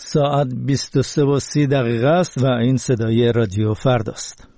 ساعت 23:30 است و این صدای رادیو فرداست.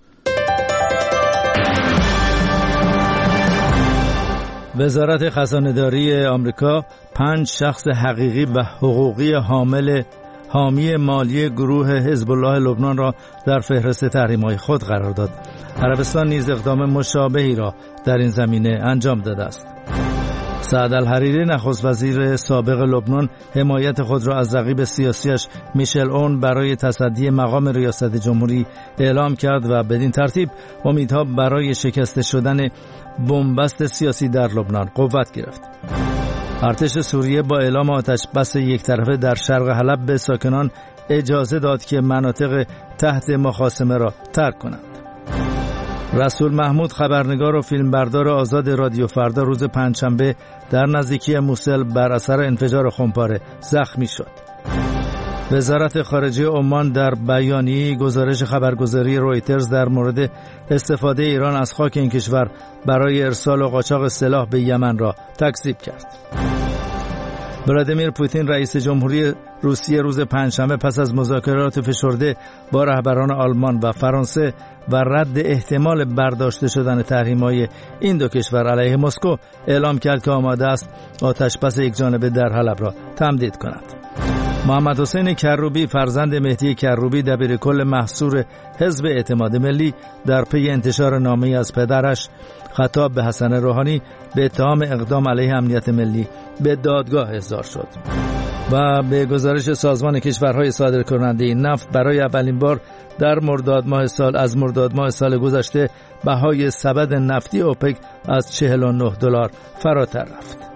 وزارت خزانه‌داری آمریکا 5 شخص حقیقی و حقوقی حامی مالی گروه حزب الله لبنان را در فهرست تحریم‌های خود قرار داد. عربستان نیز اقدام مشابهی را در این زمینه انجام داده است. سعد الحریری نخست وزیر سابق لبنان حمایت خود را از رقیب سیاسیش میشل اون برای تصدی مقام ریاست جمهوری اعلام کرد و بدین ترتیب امیدها برای شکست شدن بنبست سیاسی در لبنان قوت گرفت. ارتش سوریه با اعلام آتش بس یک طرفه در شرق حلب به ساکنان اجازه داد که مناطق تحت مخاصمه را ترک کنند. رسول محمود خبرنگار و فیلمبردار آزاد رادیو فردا روز پنجشنبه در نزدیکی موسل بر اثر انفجار خمپاره زخمی شد. وزارت خارجه عمان در بیانیه‌ای گزارش خبرگزاری رویترز در مورد استفاده ایران از خاک این کشور برای ارسال و قاچاق سلاح به یمن را تکذیب کرد. ولادیمیر پوتین رئیس جمهوری روسیه روز پنجشنبه پس از مذاکرات فشرده با رهبران آلمان و فرانسه و رد احتمال برداشته شدن تحریم‌های این دو کشور علیه مسکو اعلام کرد که آماده است آتش‌بس یکجانبه در حلب را تمدید کند. محمد حسین کروبی فرزند مهدی کروبی دبیرکل محصور حزب اعتماد ملی در پی انتشار نامه‌ای از پدرش خطاب به حسن روحانی به اتهام اقدام علیه امنیت ملی به دادگاه احضار شد و به گزارش سازمان کشورهای صادرکننده نفت برای اولین بار در مرداد ماه سال گذشته بهای سبد نفتی اوپک از $49 فراتر رفت.